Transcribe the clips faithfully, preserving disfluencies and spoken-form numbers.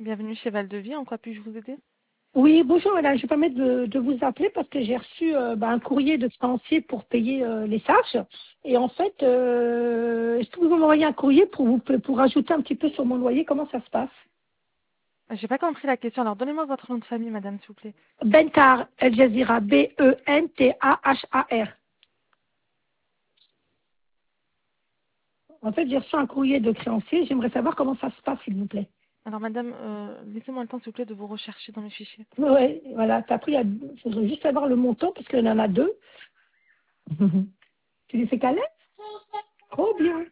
Bienvenue chez Val de Vie, en quoi puis-je vous aider? Oui, bonjour madame, je me permets de, de vous appeler parce que j'ai reçu euh, bah, un courrier de créancier pour payer euh, les charges. Et en fait, euh, est-ce que vous m'envoyez un courrier pour vous pour ajouter un petit peu sur mon loyer? Comment ça se passe? J'ai pas compris la question, alors donnez-moi votre nom de famille, madame, s'il vous plaît. Bentar El Jazira, B E N T A H A R. En fait, j'ai reçu un courrier de créancier, j'aimerais savoir comment ça se passe, s'il vous plaît. Alors madame, euh, laissez-moi le temps, s'il vous plaît, de vous rechercher dans mes fichiers. Oui, voilà, t'as pris, il faudrait juste savoir le montant parce qu'il y en a deux. Tu les fais caler? Trop bien.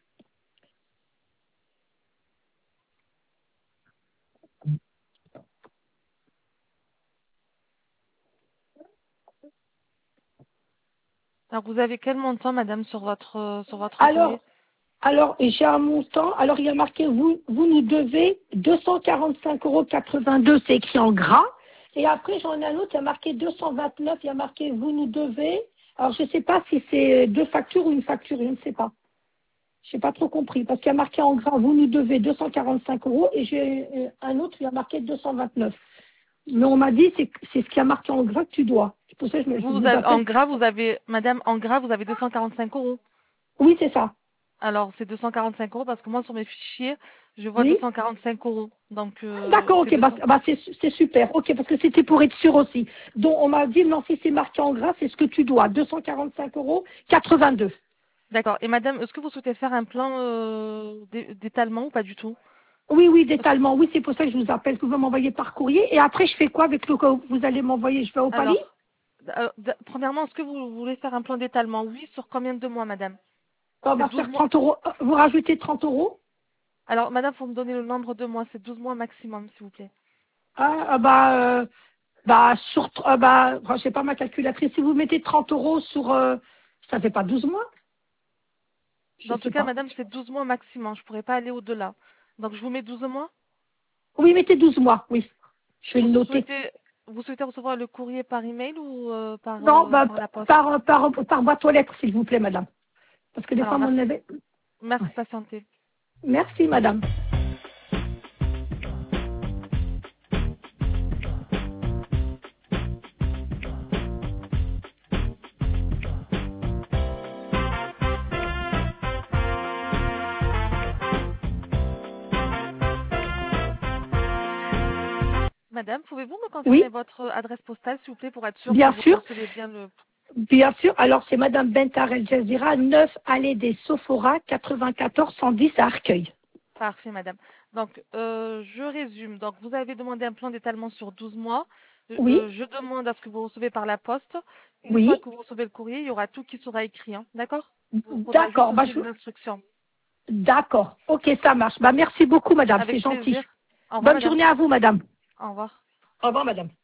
Alors vous avez quel montant, madame, sur votre euh, sur votre courrier? Alors, Alors, j'ai un montant. Alors, il y a marqué, vous, vous nous devez deux cent quarante-cinq euros quatre-vingt-deux, c'est écrit en gras. Et après, j'en ai un autre, il y a marqué deux cent vingt-neuf, il y a marqué, vous nous devez. Alors, je ne sais pas si c'est deux factures ou une facture, je ne sais pas. Je n'ai pas trop compris, parce qu'il y a marqué en gras, vous nous devez deux cent quarante-cinq euros, et j'ai euh, un autre, il y a marqué deux cent vingt-neuf. Mais on m'a dit, c'est c'est ce qui a marqué en gras que tu dois. C'est pour ça que je, me, je Vous, vous vous avez, en appelle. gras, vous avez, madame, en gras, vous avez deux cent quarante-cinq euros. Oui, c'est ça. Alors c'est deux cent quarante-cinq euros parce que moi, sur mes fichiers, je vois Oui. deux cent quarante-cinq euros. Donc euh, D'accord, c'est ok, bah, deux cents. bah, c'est c'est super, ok, parce que c'était pour être sûr aussi. Donc on m'a dit, non, si c'est marqué en gras, c'est ce que tu dois, deux cent quarante-cinq euros quatre-vingt-deux. D'accord. Et madame, est-ce que vous souhaitez faire un plan euh, d'é- d'étalement ou pas du tout? Oui, oui, d'étalement, oui, c'est pour ça que je vous appelle, que vous m'envoyez par courrier. Et après, je fais quoi avec le que vous allez m'envoyer? Je vais au Paris? Alors, euh, d- premièrement, est-ce que vous voulez faire un plan d'étalement? Oui, sur combien de mois, madame? On C'est va douze faire mois. trente euros, euh, vous rajoutez trente euros? Alors, madame, faut me donner le nombre de mois. C'est douze mois maximum, s'il vous plaît. Ah, ah, bah, euh, bah, sur, ah, bah, je sais pas ma calculatrice, si vous mettez trente euros sur, euh, ça fait pas douze mois? Je Dans tout sais cas, pas. madame, c'est douze mois maximum. Je pourrais pas aller au-delà. Donc, je vous mets douze mois. Oui, mettez douze mois, oui. Je vais Vous le noter. souhaitez, vous souhaitez recevoir le courrier par email ou euh, par, Non, euh, bah, par la poste? par, par, par boîte aux lettres, s'il vous plaît, madame. Parce que des Alors, fois, mon merci, avait... merci de Ouais. patienter. Merci, madame. Madame, pouvez-vous me confirmer Oui, votre adresse postale, s'il vous plaît, pour être sûr que bien vous sûr. recevez bien le... Bien sûr. Alors, c'est madame Bentar El Jazira, neuf allée des Sophoras, quatre-vingt-quatorze cent dix à Arcueil. Parfait, madame. Donc, euh, je résume. Donc, vous avez demandé un plan d'étalement sur douze mois. Euh, Oui, euh, je demande à ce que vous recevez par la poste. Une oui. fois que vous recevez le courrier, il y aura tout qui sera écrit. Hein. D'accord? Il faudra D'accord. juste Bah, je... suivre l'instruction. D'accord. Ok, ça marche. Bah, merci beaucoup, madame. C'est Avec gentil. plaisir. Au revoir, Bonne madame. journée à vous, madame. Au revoir. Au revoir, madame.